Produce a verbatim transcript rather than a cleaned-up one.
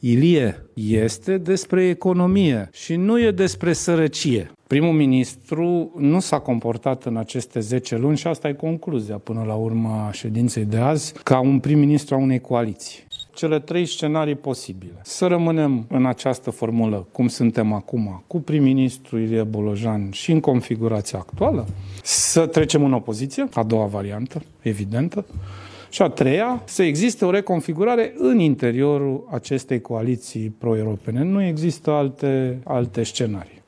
Ilie, este despre economie și nu e despre sărăcie. Primul ministru nu s-a comportat în aceste zece luni și asta e concluzia până la urma ședinței de azi, ca un prim-ministru a unei coaliții. Cele trei scenarii posibile. Să rămânem în această formulă, cum suntem acum, cu prim-ministru Ilie Bolojan și în configurația actuală, să trecem în opoziție, a doua variantă, evidentă, și a treia, să existe o reconfigurare în interiorul acestei coaliții pro-europene. Nu există alte, alte scenarii.